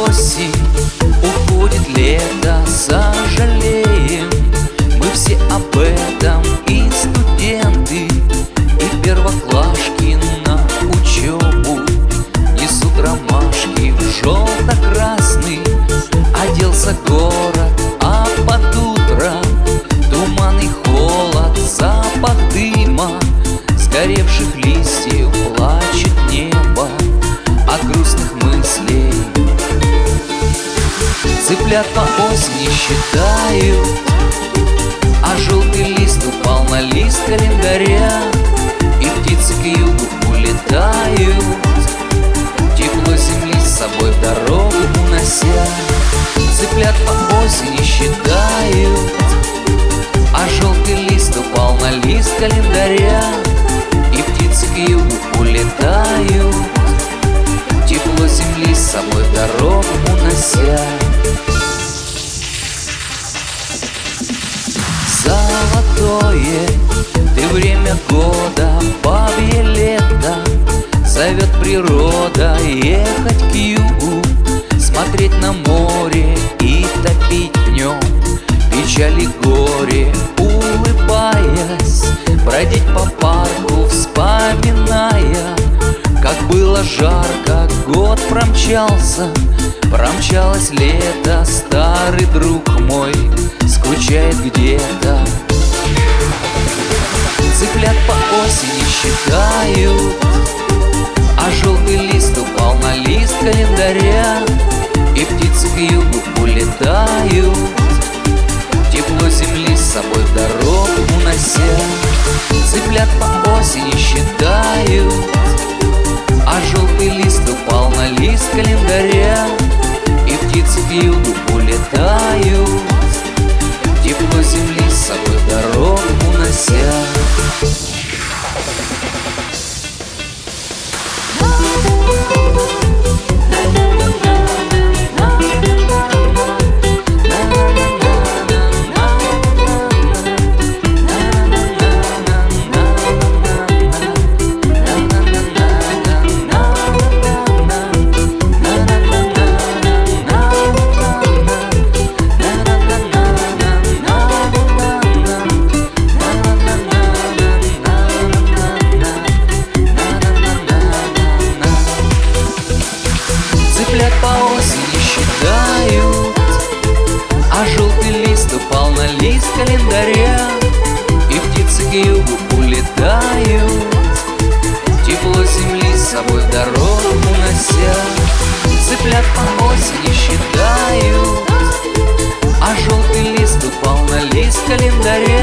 осень, уходит лето, сожалеем. Мы все об этом, и студенты, и первоклашки на учебу. Несут ромашки в желто-красный, оделся город, а под утро туман и холод, запах дыма, сгоревших листьев, плачет небо от грустных мыслей. Цыплят по осени считают, а желтый лист упал на лист календаря, и птицы к югу улетают, тепло земли с собой в дорогу унося. Цыплят по осени считают, а желтый лист упал на лист календаря, и птицы к югу улетают, тепло земли с собой в дорогу унося. Золотое ты время года, бабье лето, зовет природа ехать к югу, смотреть на море и топить днем печаль и горе, улыбаясь, бродить по парку, вспоминая, как было жарко, год промчался, промчалось лето, старый друг мой скучает где-то. Цыплят по осени считают, а желтый лист упал на лист календаря, и птицы к югу улетают, тепло земли с собой в дорогу унося. Цыплят по осени считают, а желтый лист упал на лист календаря, и птицы к югу улетают, тепло земли с собой в дорогу унося. Цыплят по осени считают, а желтый лист упал на лист календаря, и птицы к югу улетают, тепло земли с собой в дорогу унося. Цыплят по осени считают, а желтый лист упал на лист календаря,